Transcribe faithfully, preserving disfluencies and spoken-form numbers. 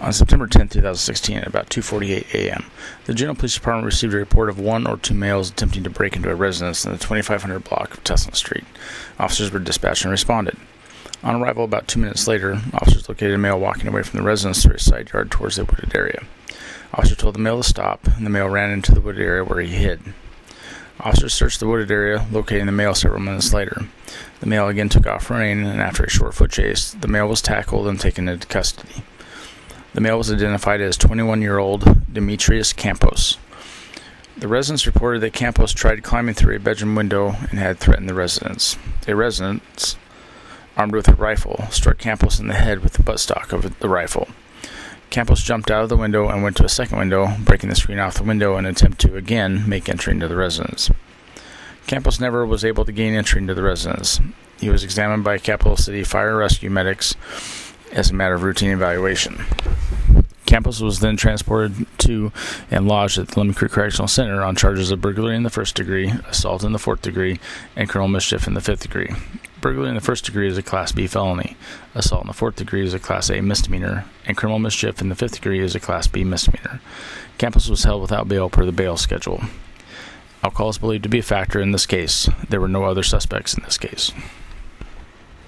On September tenth, two thousand sixteen, at about two forty-eight a m, the Juneau Police Department received a report of one or two males attempting to break into a residence in the twenty-five hundred block of Tesla Street. Officers were dispatched and responded. On arrival about two minutes later, officers located a male walking away from the residence through a side yard towards the wooded area. Officers told the male to stop, and the male ran into the wooded area where he hid. Officers searched the wooded area, locating the male several minutes later. The male again took off running, and after a short foot chase, the male was tackled and taken into custody. The male was identified as twenty-one-year-old Demetrius Campos. The residents reported that Campos tried climbing through a bedroom window and had threatened the residents. A resident, armed with a rifle, struck Campos in the head with the buttstock of the rifle. Campos jumped out of the window and went to a second window, breaking the screen off the window in an attempt to again make entry into the residence. Campos never was able to gain entry into the residence. He was examined by Capital City Fire and Rescue medics as a matter of routine evaluation. Campos was then transported to and lodged at the Lemon Creek Correctional Center on charges of burglary in the first degree, assault in the fourth degree, and criminal mischief in the fifth degree. Burglary in the first degree is a Class B felony. Assault in the fourth degree is a Class A misdemeanor, and criminal mischief in the fifth degree is a Class B misdemeanor. Campos was held without bail per the bail schedule. Alcohol is believed to be a factor in this case. There were no other suspects in this case.